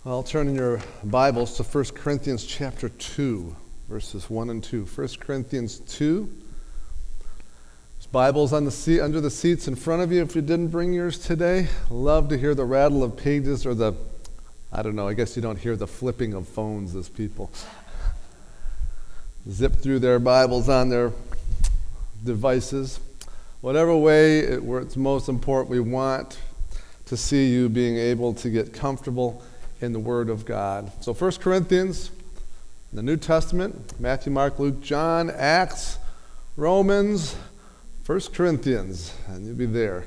Well, turn in your Bibles to 1 Corinthians chapter 2, verses 1 and 2. 1 Corinthians 2. There's Bibles on the seat, under the seats in front of you. If you didn't bring yours today, love to hear the rattle of pages or I guess you don't hear the flipping of phones as people zip through their Bibles on their devices. Whatever way it's most important, we want to see you being able to get comfortable in the Word of God. So 1 Corinthians, the New Testament, Matthew, Mark, Luke, John, Acts, Romans, 1 Corinthians, and you'll be there.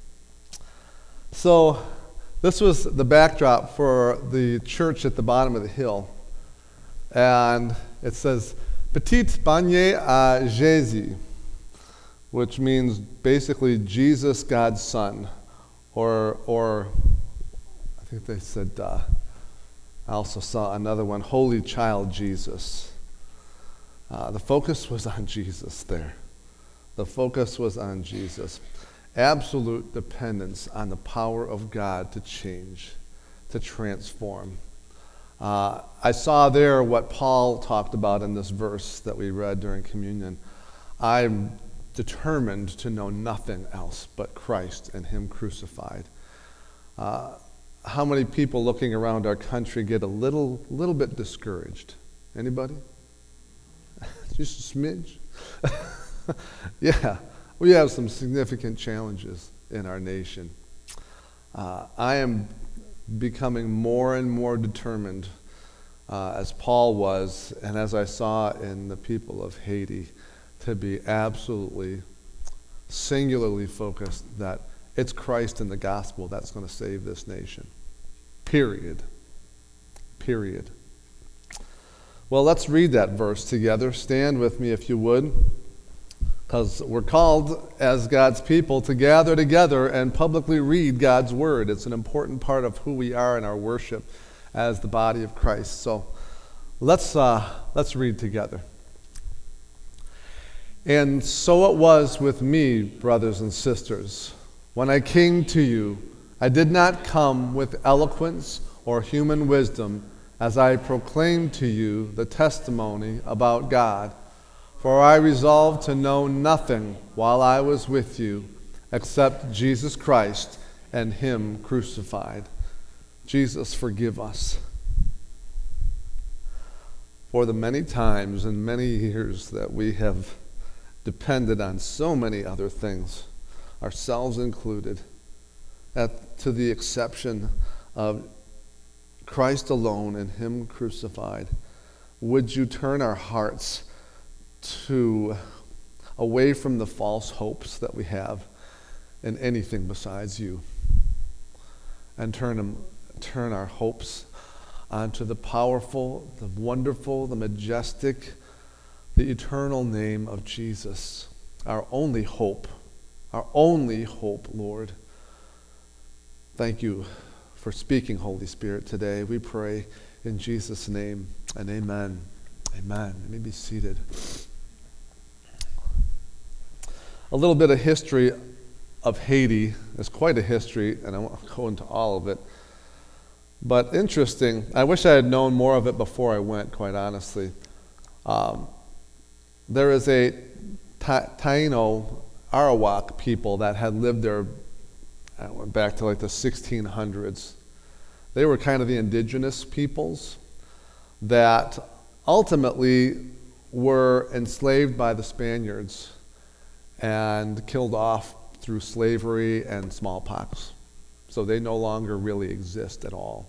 So this was the backdrop for the church at the bottom of the hill. And it says, Petit Panier à Jésus, which means basically Jesus, God's Son, or I think they said, I also saw another one, Holy Child Jesus. The focus was on Jesus there. The focus was on Jesus. Absolute dependence on the power of God to change, to transform. I saw there what Paul talked about in this verse that we read during communion. I'm determined to know nothing else but Christ and Him crucified. How many people looking around our country get a little bit discouraged? Anybody? Just a smidge? Yeah, we have some significant challenges in our nation. I am becoming more and more determined, as Paul was, and as I saw in the people of Haiti, to be absolutely, singularly focused that it's Christ and the gospel that's going to save this nation. Period. Well, let's read that verse together. Stand with me if you would, because we're called as God's people to gather together and publicly read God's word. It's an important part of who we are in our worship as the body of Christ. So let's read together. And so it was with me, brothers and sisters. When I came to you, I did not come with eloquence or human wisdom as I proclaimed to you the testimony about God. For I resolved to know nothing while I was with you except Jesus Christ and Him crucified. Jesus, forgive us for the many times and many years that we have depended on so many other things, ourselves included, to the exception of Christ alone and Him crucified. Would you turn our hearts away from the false hopes that we have in anything besides you, and turn our hopes onto the powerful, the wonderful, the majestic, the eternal name of Jesus, our only hope, Lord. Thank you for speaking, Holy Spirit, today. We pray in Jesus' name, and amen. Amen. You may be seated. A little bit of history of Haiti. It's quite a history, and I won't go into all of it. But interesting. I wish I had known more of it before I went, quite honestly. There is a Taino Arawak people that had lived there back to like the 1600s. They were kind of the indigenous peoples that ultimately were enslaved by the Spaniards and killed off through slavery and smallpox. So they no longer really exist at all.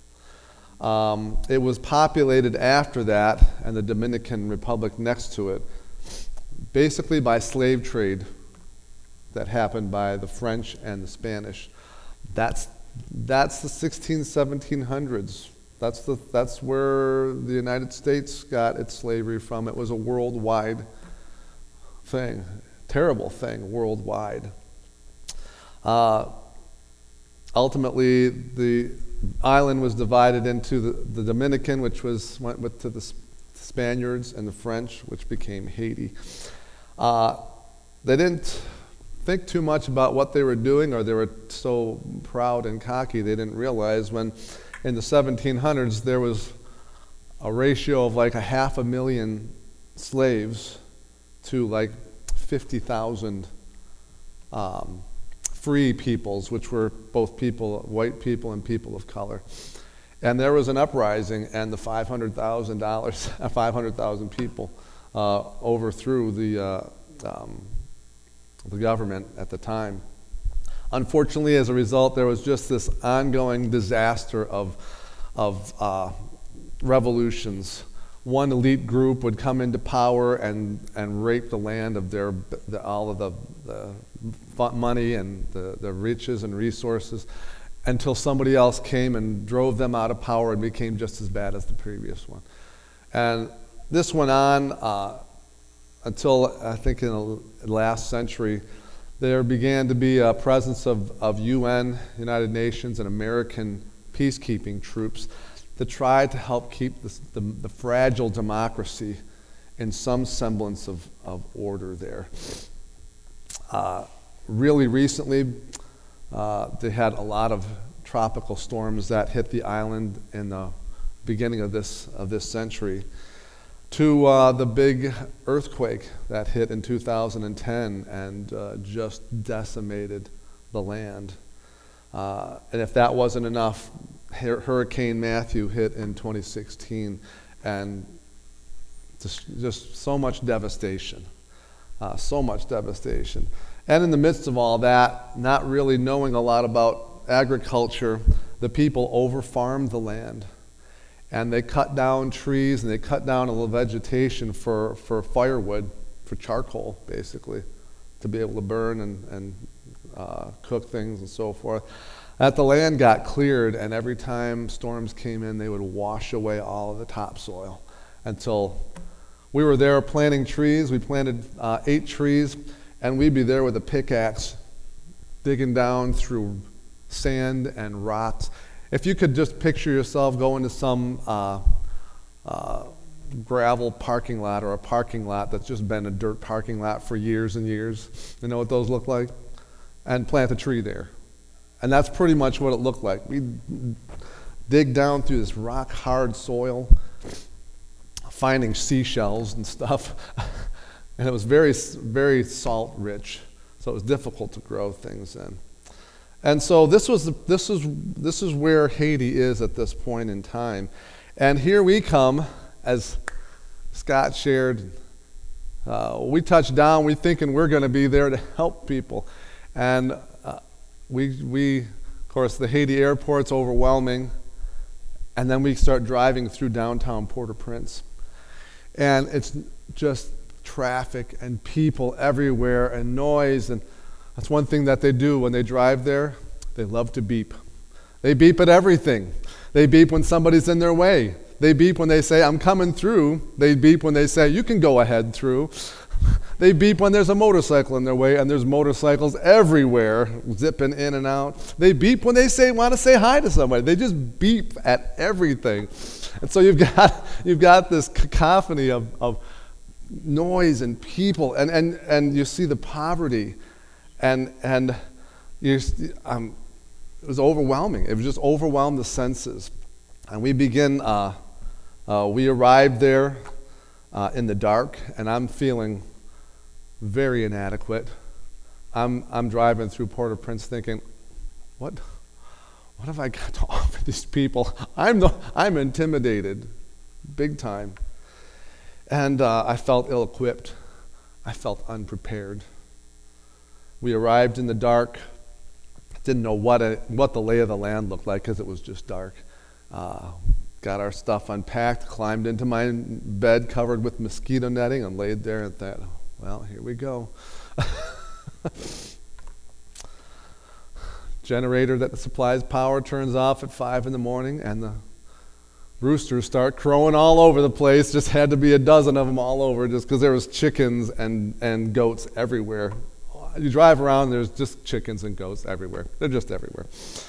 It was populated after that, and the Dominican Republic next to it, basically by slave trade that happened by the French and the Spanish. That's the 1700s. That's where the United States got its slavery from. It was a worldwide thing, terrible thing, worldwide. Ultimately, the island was divided into the Dominican, which went to the Spaniards, and the French, which became Haiti. They didn't think too much about what they were doing, or they were so proud and cocky they didn't realize when in the 1700s, there was a ratio of like 500,000 slaves to like 50,000 free peoples, which were both people, white people and people of color. And there was an uprising, and the $500,000 people overthrew the government at the time. Unfortunately, as a result, there was just this ongoing disaster of revolutions. One elite group would come into power and rape the land of all of the money and the riches and resources, until somebody else came and drove them out of power and became just as bad as the previous one. And this went on until, I think, in the last century, there began to be a presence of UN, United Nations, and American peacekeeping troops to try to help keep the fragile democracy in some semblance of order there. Really recently, they had a lot of tropical storms that hit the island in the beginning of this century, to the big earthquake that hit in 2010 and just decimated the land. And if that wasn't enough, Hurricane Matthew hit in 2016, and just so much devastation. So much devastation. And in the midst of all that, not really knowing a lot about agriculture, the people over-farmed the land. And they cut down trees, and they cut down all the vegetation for firewood, for charcoal, basically, to be able to burn and cook things and so forth. That the land got cleared, and every time storms came in, they would wash away all of the topsoil until we were there planting trees. We planted 8 trees, and we'd be there with a pickaxe digging down through sand and rocks. If you could just picture yourself going to some gravel parking lot, or a parking lot that's just been a dirt parking lot for years and years, you know what those look like? And plant a tree there. And that's pretty much what it looked like. We'd dig down through this rock-hard soil, finding seashells and stuff. And it was very, very salt-rich, so it was difficult to grow things in. And so this is where Haiti is at this point in time. And here we come, as Scott shared, we touch down, we thinking we're going to be there to help people. And we, of course, the Haiti airport's overwhelming, and then we start driving through downtown Port-au-Prince. And it's just traffic and people everywhere and noise, and that's one thing that they do when they drive there. They love to beep. They beep at everything. They beep when somebody's in their way. They beep when they say, I'm coming through. They beep when they say, you can go ahead through. They beep when there's a motorcycle in their way, and there's motorcycles everywhere zipping in and out. They beep when they want to say hi to somebody. They just beep at everything. And so you've got this cacophony of noise and people, and you see the poverty, and it was overwhelming. It was just overwhelmed the senses. And we arrived there in the dark, and I'm feeling very inadequate. I'm driving through Port-au-Prince thinking, what have I got to offer these people? I'm intimidated, big time. And I felt ill-equipped. I felt unprepared. We arrived in the dark. Didn't know what the lay of the land looked like because it was just dark. Got our stuff unpacked, climbed into my bed covered with mosquito netting, and laid there and thought, well, here we go. Generator that supplies power turns off at 5 in the morning, and the roosters start crowing all over the place. Just had to be a dozen of them all over, just because there was chickens and goats everywhere. You drive around, there's just chickens and goats everywhere. They're just everywhere.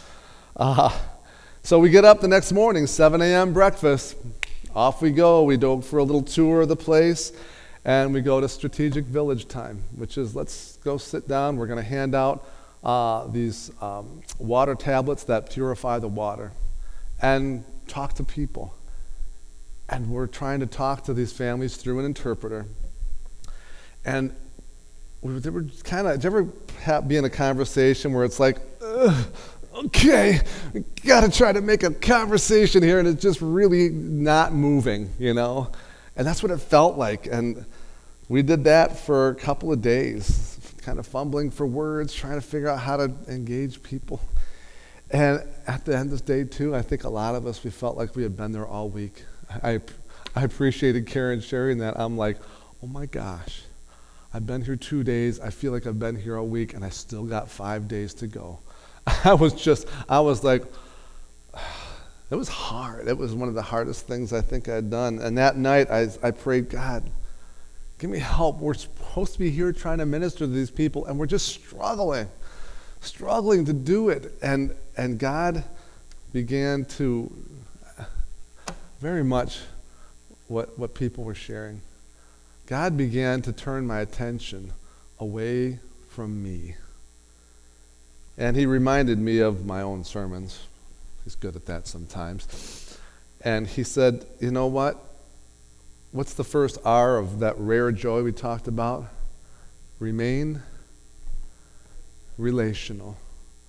So we get up the next morning, 7 a.m. breakfast. Off we go. We go for a little tour of the place, and we go to strategic village time, which is, let's go sit down. We're going to hand out these water tablets that purify the water. and talk to people. And we're trying to talk to these families through an interpreter. And they were kind of, did you ever be in a conversation where it's like, okay, we got to try to make a conversation here, and it's just really not moving, you know? And that's what it felt like. And we did that for a couple of days, kind of fumbling for words, trying to figure out how to engage people. And at the end of day 2, I think a lot of us, we felt like we had been there all week. I appreciated Karen sharing that. I'm like, oh my gosh, I've been here 2 days. I feel like I've been here all week, and I still got 5 days to go. I was like, it was hard. It was one of the hardest things I think I'd done. And that night, I prayed, God, give me help. We're supposed to be here trying to minister to these people, and we're just struggling to do it. And God began to very much what people were sharing. God began to turn my attention away from me. And he reminded me of my own sermons. He's good at that sometimes. And he said, you know what? What's the first R of that rare joy we talked about? Remain relational.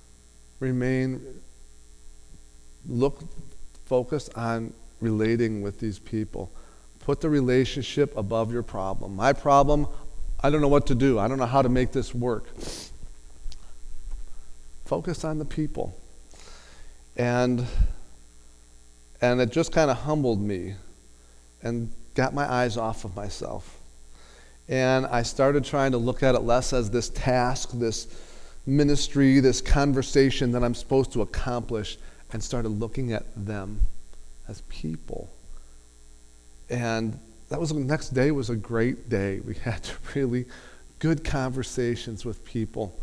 Focus on relating with these people. Put the relationship above your problem. My problem, I don't know what to do. I don't know how to make this work. Focus on the people. And it just kind of humbled me and got my eyes off of myself. And I started trying to look at it less as this task, this ministry, this conversation that I'm supposed to accomplish, and started looking at them as people. And the next day was a great day. We had really good conversations with people.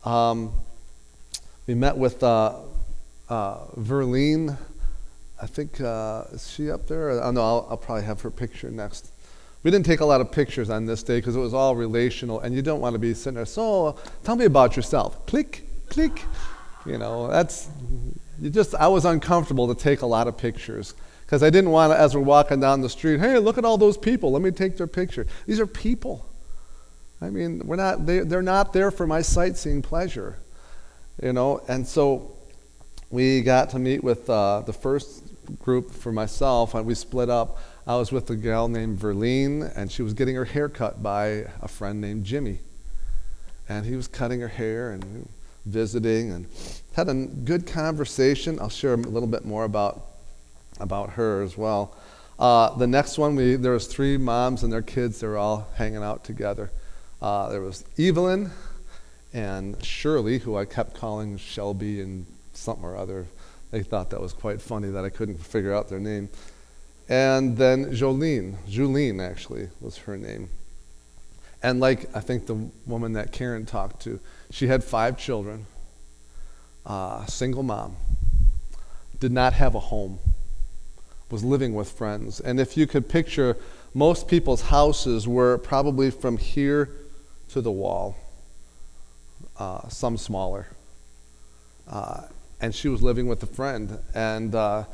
We met with Verlene. I think, is she up there? Oh, no, I'll probably have her picture next. We didn't take a lot of pictures on this day because it was all relational, and you don't want to be sitting there, so tell me about yourself. Click, click. You know, I was uncomfortable to take a lot of pictures because I didn't want to, as we're walking down the street, hey, look at all those people. Let me take their picture. These are people. I mean, they're not there for my sightseeing pleasure. You know, and so we got to meet with the first group for myself, and we split up. I was with a gal named Verlene, and she was getting her hair cut by a friend named Jimmy. And he was cutting her hair and visiting and had a good conversation. I'll share a little bit more about her as well. The next one, there was 3 moms and their kids. They were all hanging out together. There was Evelyn and Shirley, who I kept calling Shelby and something or other. They thought that was quite funny that I couldn't figure out their name. And then Julene actually was her name. And like I think the woman that Karen talked to, she had 5 children, single mom, did not have a home, was living with friends. And if you could picture, most people's houses were probably from here to the wall. Some smaller. And she was living with a friend, and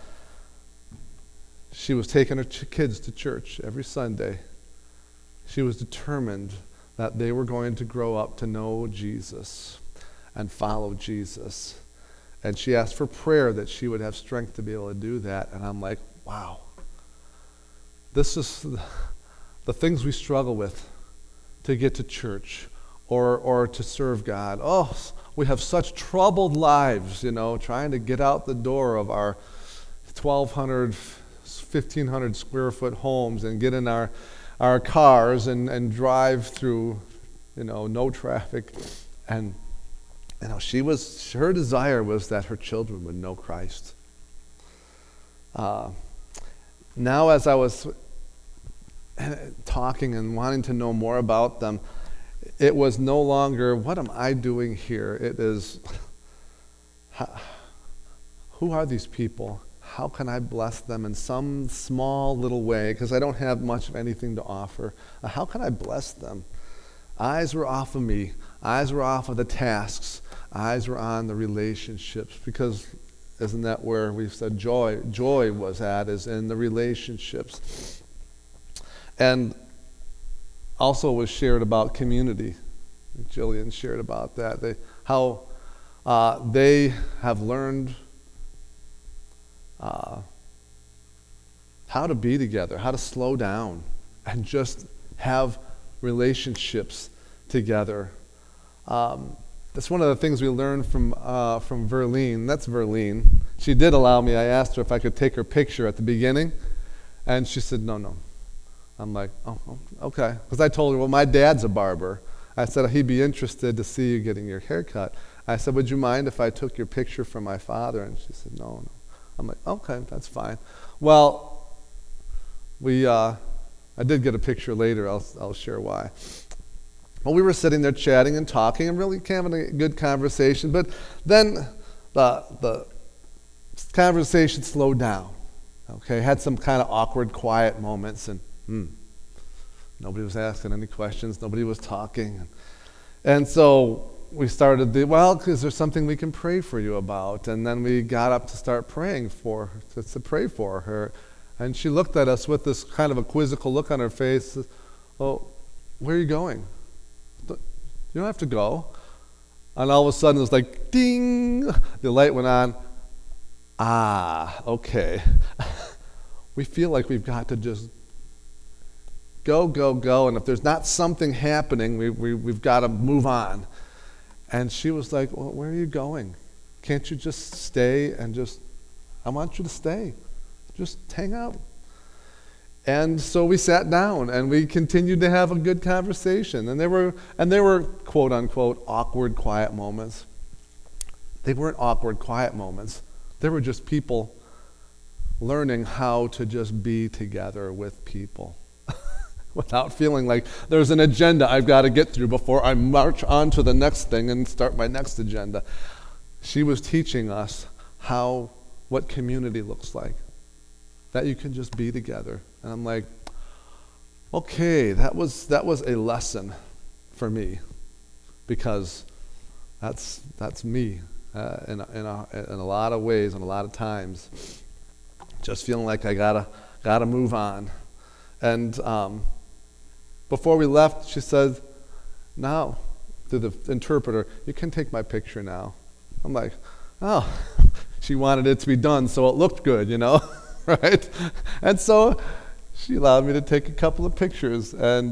she was taking her kids to church every Sunday. She was determined that they were going to grow up to know Jesus and follow Jesus. And she asked for prayer that she would have strength to be able to do that. And I'm like, wow. This is the things we struggle with to get to church or to serve God. Oh, we have such troubled lives, you know, trying to get out the door of our 1,200, 1,500 square foot homes and get in our cars and drive through, you know, no traffic. And, you know, her desire was that her children would know Christ. Now as I was talking and wanting to know more about them, it was no longer, what am I doing here? It is, who are these people? How can I bless them in some small little way? Because I don't have much of anything to offer. How can I bless them? Eyes were off of me. Eyes were off of the tasks. Eyes were on the relationships. Because isn't that where we've said joy was at, is in the relationships. And also was shared about community. Jillian shared about that. How they have learned how to be together, how to slow down, and just have relationships together. That's one of the things we learned from Verlene. That's Verlene. She did allow me. I asked her if I could take her picture at the beginning, and she said, no. I'm like, oh, okay. Because I told her, well, my dad's a barber. I said, he'd be interested to see you getting your hair cut. I said, would you mind if I took your picture from my father? And she said, no. I'm like, okay, that's fine. Well, I did get a picture later. I'll share why. Well, we were sitting there chatting and talking and really having a good conversation. But then the conversation slowed down. Okay, had some kind of awkward, quiet moments, and nobody was asking any questions. Nobody was talking. And so we started is there something we can pray for you about? And then we got up to start praying for her, to pray for her. And she looked at us with this kind of a quizzical look on her face. Oh, where are you going? You don't have to go. And all of a sudden it was like, ding, the light went on. Okay. We feel like we've got to just go, and if there's not something happening, we've got to move on. And she was like, well, where are you going? Can't you just stay and I want you to stay. Just hang out. And so we sat down and we continued to have a good conversation. And there were quote unquote awkward, quiet moments. They weren't awkward, quiet moments. They were just people learning how to just be together with people without feeling like there's an agenda I've got to get through before I march on to the next thing and start my next agenda. She was teaching us what community looks like, that you can just be together. And I'm like, okay, that was a lesson for me, because that's me in a lot of ways and a lot of times, just feeling like I gotta move on. And before we left, she said, now, to the interpreter, you can take my picture now. I'm like, oh, she wanted it to be done so it looked good, right? And so she allowed me to take a couple of pictures. And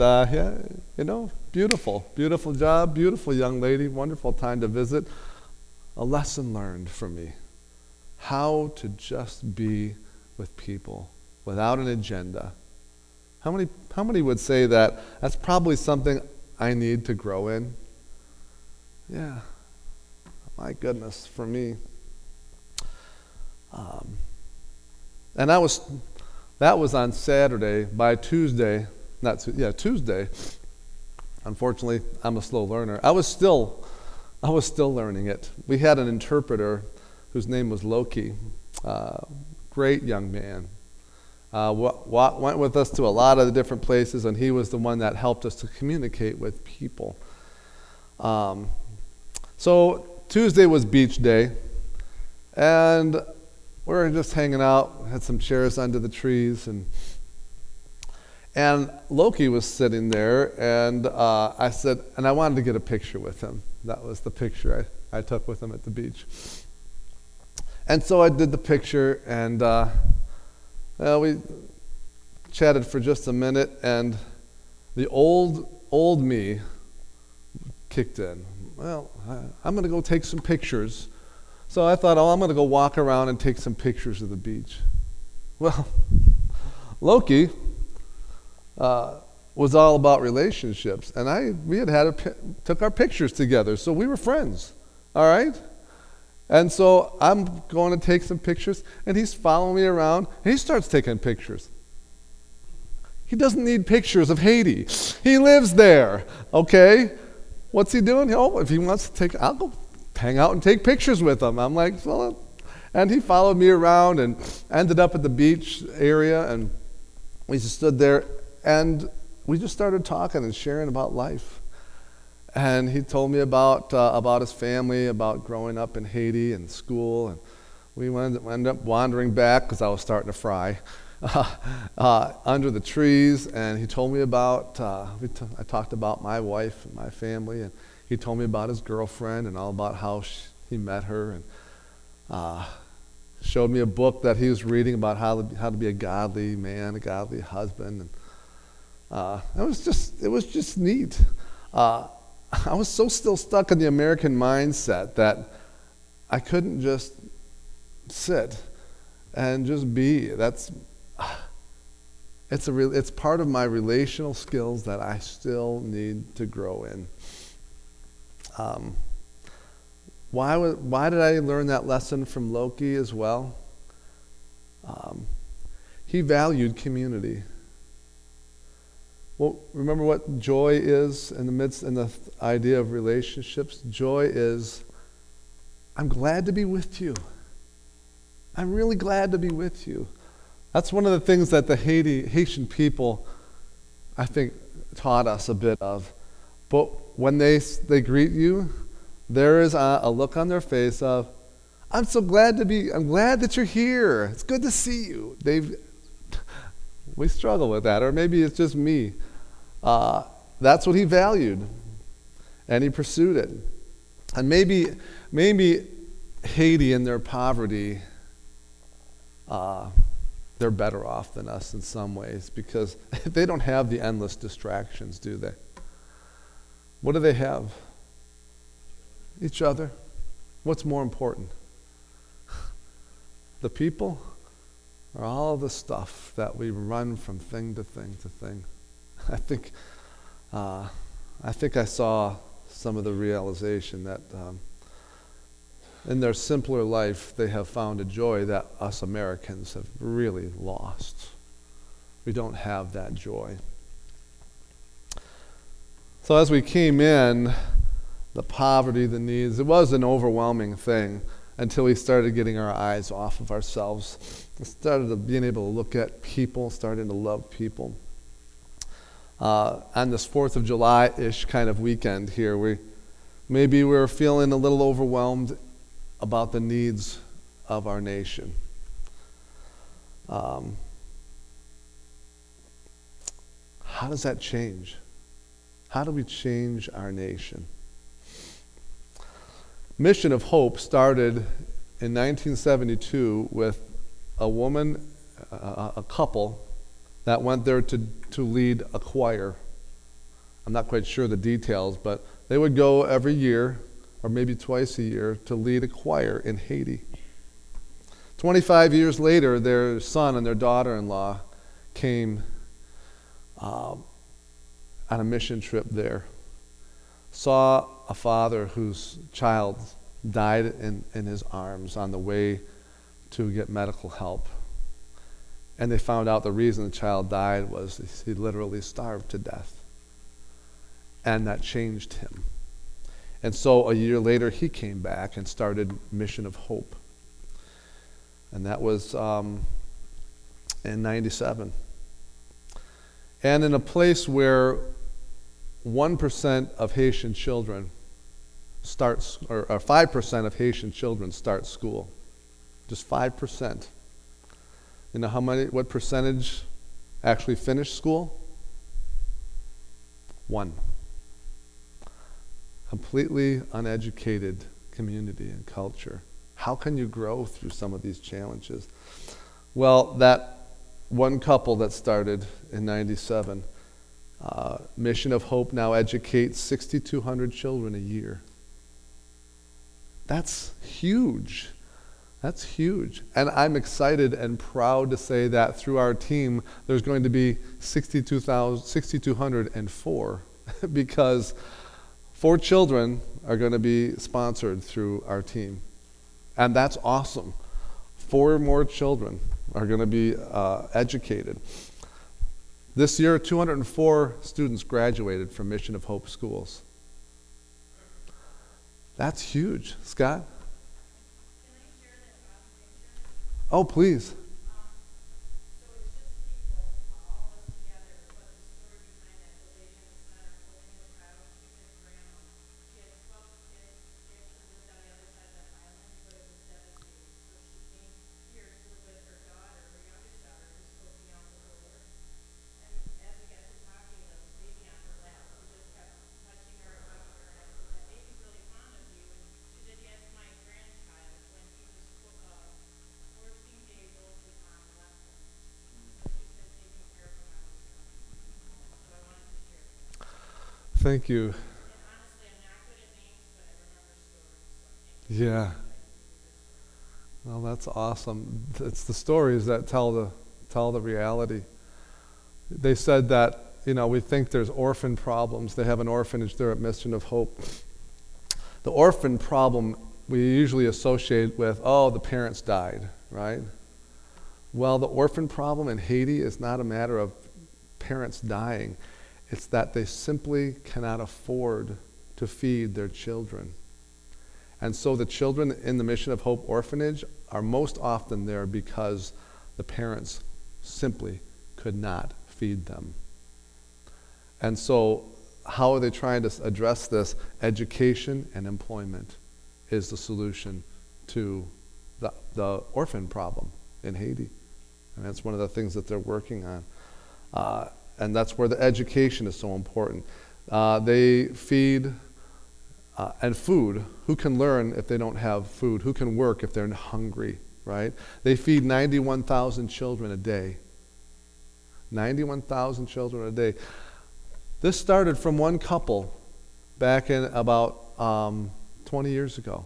beautiful job, beautiful young lady, wonderful time to visit. A lesson learned for me, how to just be with people without an agenda. How many would say that that's probably something I need to grow in? Yeah, my goodness, for me. And that was on Saturday. By Tuesday, Tuesday. Unfortunately, I'm a slow learner. I was still learning it. We had an interpreter whose name was Loki. Great young man. Went with us to a lot of the different places, and he was the one that helped us to communicate with people. So Tuesday was beach day, and we were just hanging out, had some chairs under the trees, and Loki was sitting there, and I said, and I wanted to get a picture with him. That was the picture I took with him at the beach. And so I did the picture, and we chatted for just a minute, and the old me kicked in. Well, I'm going to go take some pictures. So I thought, I'm going to go walk around and take some pictures of the beach. Well, Loki was all about relationships, and we took our pictures together, so we were friends, all right? And so I'm going to take some pictures, and he's following me around, and he starts taking pictures. He doesn't need pictures of Haiti. He lives there, okay? What's he doing? If he wants to I'll go hang out and take pictures with him. I'm like, well, and he followed me around and ended up at the beach area, and we just stood there, and we just started talking and sharing about life. And he told me about his family, about growing up in Haiti and school, and We ended up wandering back because I was starting to fry under the trees, and he told me about, I talked about my wife and my family, and he told me about his girlfriend and all about how he met her, and showed me a book that he was reading about how to be a godly man, a godly husband, and it was just neat. I was so still stuck in the American mindset that I couldn't just sit and just be. It's part of my relational skills that I still need to grow in. Why did I learn that lesson from Loki as well? He valued community. Well, remember what joy is in the idea of relationships? Joy is, I'm glad to be with you. I'm really glad to be with you. That's one of the things that the Haitian people, I think, taught us a bit of. But when they greet you, there is a look on their face of, I'm glad that you're here. It's good to see you. We struggle with that, or maybe it's just me. That's what he valued, and he pursued it. And maybe Haiti in their poverty, they're better off than us in some ways because they don't have the endless distractions, do they? What do they have? Each other. What's more important? The people or all the stuff that we run from thing to thing to thing? I think I saw some of the realization that in their simpler life, they have found a joy that us Americans have really lost. We don't have that joy. So as we came in, the poverty, the needs, it was an overwhelming thing until we started getting our eyes off of ourselves. We started being able to look at people, starting to love people. On this 4th of July-ish kind of weekend here, we were feeling a little overwhelmed about the needs of our nation. How does that change? How do we change our nation? Mission of Hope started in 1972 with a woman, a couple, that went there to lead a choir. I'm not quite sure the details, but they would go every year, or maybe twice a year, to lead a choir in Haiti. 25 years later, their son and their daughter-in-law came on a mission trip there. Saw a father whose child died in his arms on the way to get medical help. And they found out the reason the child died was he literally starved to death. And that changed him. And so a year later, he came back and started Mission of Hope. And that was in 97. And in a place where 1% of Haitian children or 5% of Haitian children start school. Just 5%. You know what percentage actually finish school? 1. Completely uneducated community and culture. How can you grow through some of these challenges? Well, that one couple that started in 97, Mission of Hope now educates 6,200 children a year. That's huge. That's huge. And I'm excited and proud to say that through our team, there's going to be 6,204 because 4 children are going to be sponsored through our team. And that's awesome. 4 more children are going to be educated. This year, 204 students graduated from Mission of Hope schools. That's huge. Scott? Oh, please. Thank you. Yeah. Well, that's awesome. It's the stories that tell the reality. They said that, we think there's orphan problems. They have an orphanage there at Mission of Hope. The orphan problem we usually associate with, the parents died, right? Well, the orphan problem in Haiti is not a matter of parents dying. It's that they simply cannot afford to feed their children. And so the children in the Mission of Hope orphanage are most often there because the parents simply could not feed them. And so how are they trying to address this? Education and employment is the solution to the orphan problem in Haiti. And that's one of the things that they're working on. And that's where the education is so important. They feed and food. Who can learn if they don't have food? Who can work if they're hungry, right? They feed 91,000 children a day. 91,000 children a day. This started from one couple back in about 20 years ago.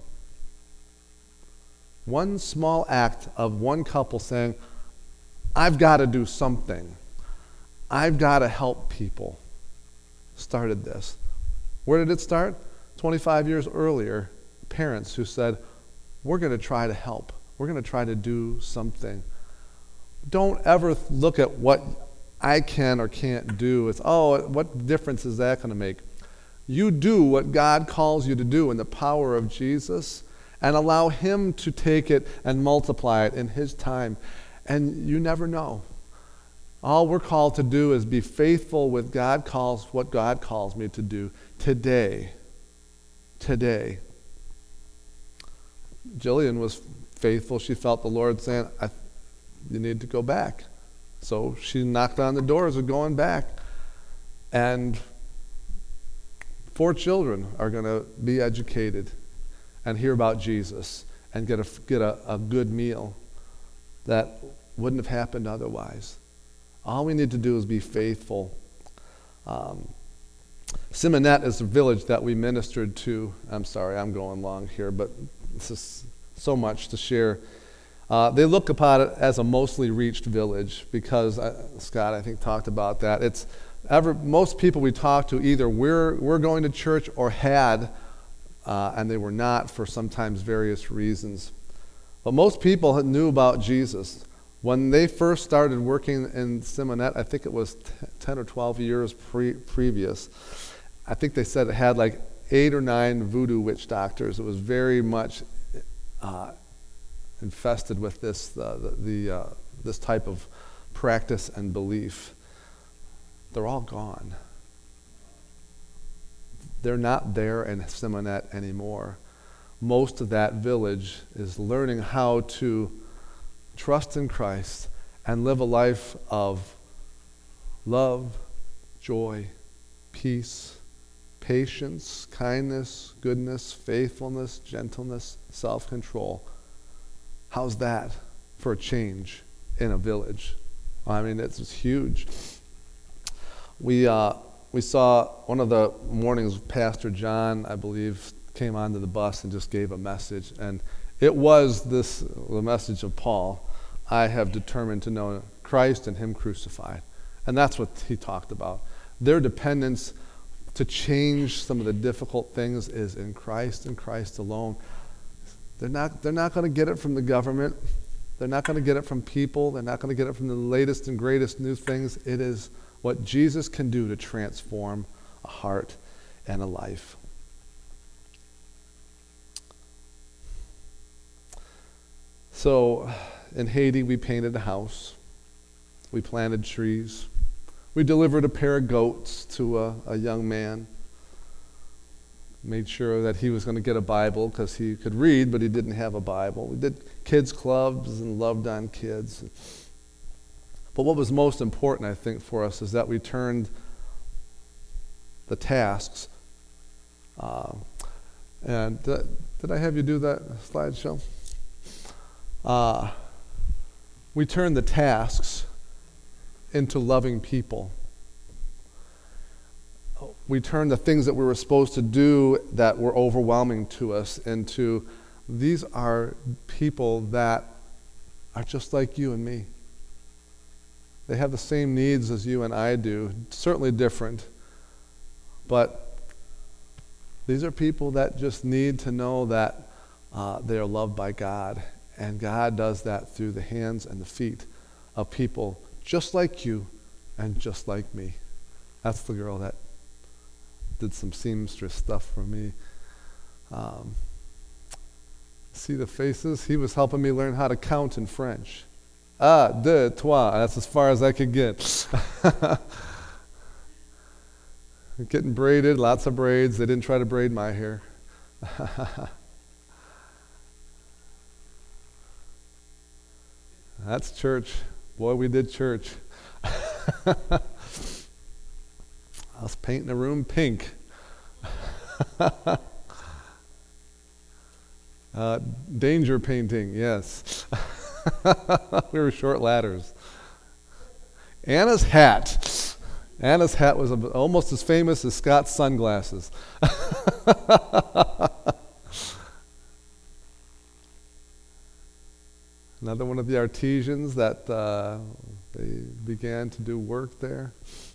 One small act of one couple saying, I've got to do something. I've got to help people. Started this. Where did it start? 25 years earlier, parents who said, we're going to try to help. We're going to try to do something. Don't ever look at what I can or can't do. It's, what difference is that going to make? You do what God calls you to do in the power of Jesus and allow Him to take it and multiply it in His time. And you never know. All we're called to do is be faithful with what God calls me to do today. Today. Jillian was faithful. She felt the Lord saying, you need to go back. So she knocked on the doors of going back. And 4 children are going to be educated and hear about Jesus and get a good meal that wouldn't have happened otherwise. All we need to do is be faithful. Simonette is the village that we ministered to. I'm sorry, I'm going long here, but this is so much to share. They look upon it as a mostly reached village because, Scott, I think, talked about that. Most people we talk to either we're going to church or had, and they were not for sometimes various reasons. But most people knew about Jesus. When they first started working in Simonette, I think it was 10 or 12 years previous, I think they said it had like 8 or 9 voodoo witch doctors. It was very much infested with this type of practice and belief. They're all gone. They're not there in Simonette anymore. Most of that village is learning how to trust in Christ and live a life of love, joy, peace, patience, kindness, goodness, faithfulness, gentleness, self-control. How's that for a change in a village? I mean, it's huge. We saw one of the mornings, Pastor John, I believe, came onto the bus and just gave a message. And it was the message of Paul. I have determined to know Christ and Him crucified. And that's what he talked about. Their dependence to change some of the difficult things is in Christ and Christ alone. They're not going to get it from the government. They're not going to get it from people. They're not going to get it from the latest and greatest new things. It is what Jesus can do to transform a heart and a life. So in Haiti, we painted a house. We planted trees. We delivered a pair of goats to a young man. Made sure that he was going to get a Bible because he could read, but he didn't have a Bible. We did kids clubs and loved on kids. But what was most important, I think, for us is that we turned the tasks. And did I have you do that slideshow? We turned the tasks into loving people. we turn the things that we were supposed to do that were overwhelming to us into, these are people that are just like you and me. They have the same needs as you and I do, certainly different, but these are people that just need to know that they are loved by God, and God does that through the hands and the feet of people just like you and just like me. That's the girl that did some seamstress stuff for me. See the faces? He was helping me learn how to count in French. Un, deux, trois. That's as far as I could get. Getting braided, lots of braids. They didn't try to braid my hair. That's church. Boy, we did church. I was painting the room pink. Danger painting, yes. We were short ladders. Anna's hat. Anna's hat was almost as famous as Scott's sunglasses. Another one of the artisans that they began to do work there.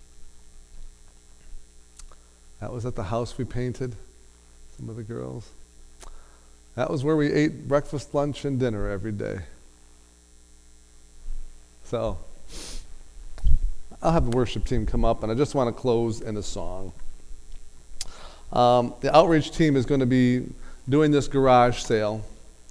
That was at the house we painted, some of the girls. That was where we ate breakfast, lunch, and dinner every day. So, I'll have the worship team come up, and I just want to close in a song. The outreach team is going to be doing this garage sale,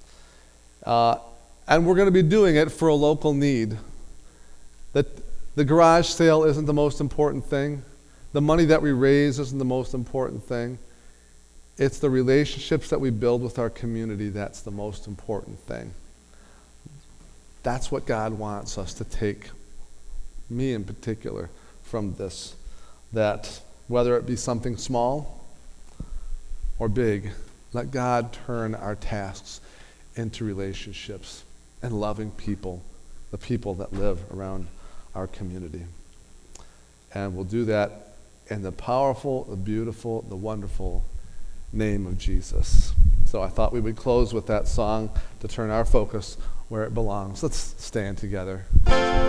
and we're going to be doing it for a local need. The garage sale isn't the most important thing. The money that we raise isn't the most important thing. It's the relationships that we build with our community that's the most important thing. That's what God wants us to take, me in particular, from this. That whether it be something small or big, let God turn our tasks into relationships and loving people, the people that live around our community. And we'll do that in the powerful, the beautiful, the wonderful name of Jesus. So I thought we would close with that song to turn our focus where it belongs. Let's stand together.